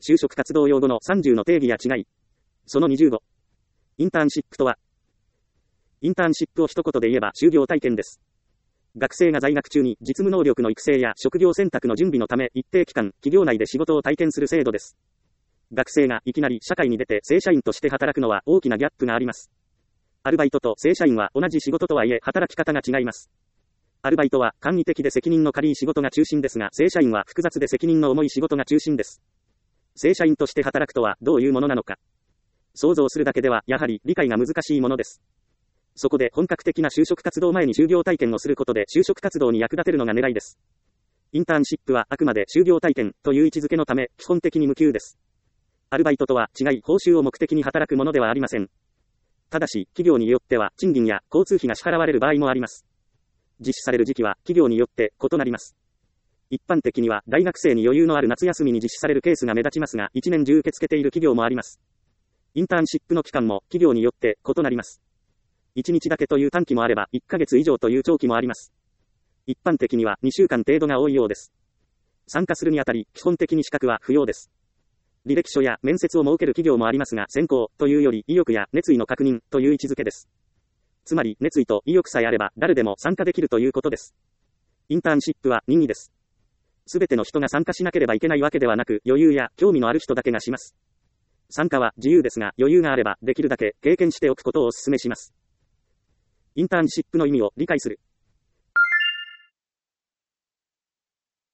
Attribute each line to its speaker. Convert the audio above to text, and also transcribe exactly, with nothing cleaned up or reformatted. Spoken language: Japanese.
Speaker 1: 就職活動用語のさんじゅうの定義や違い。そのにじゅうご。インターンシップとは。インターンシップを一言で言えば就業体験です。学生が在学中に実務能力の育成や職業選択の準備のため一定期間、企業内で仕事を体験する制度です。学生がいきなり社会に出て正社員として働くのは大きなギャップがあります。アルバイトと正社員は同じ仕事とはいえ働き方が違います。アルバイトは簡易的で責任の軽い仕事が中心ですが、正社員は複雑で責任の重い仕事が中心です。正社員として働くとはどういうものなのか。想像するだけではやはり理解が難しいものです。そこで本格的な就職活動前に就業体験をすることで就職活動に役立てるのが狙いです。インターンシップはあくまで就業体験という位置づけのため基本的に無給です。アルバイトとは違い報酬を目的に働くものではありません。ただし、企業によっては賃金や交通費が支払われる場合もあります。実施される時期は企業によって異なります。一般的には大学生に余裕のある夏休みに実施されるケースが目立ちますが、一年中受け付けている企業もあります。インターンシップの期間も企業によって異なります。いちにちだけという短期もあれば、いっかげつ以上という長期もあります。一般的にはにしゅうかん程度が多いようです。参加するにあたり、基本的に資格は不要です。履歴書や面接を設ける企業もありますが、選考というより意欲や熱意の確認という位置づけです。つまり、熱意と意欲さえあれば、誰でも参加できるということです。インターンシップは任意です。すべての人が参加しなければいけないわけではなく、余裕や興味のある人だけがします。参加は自由ですが、余裕があれば、できるだけ経験しておくことをお勧めします。インターンシップの意味を理解する。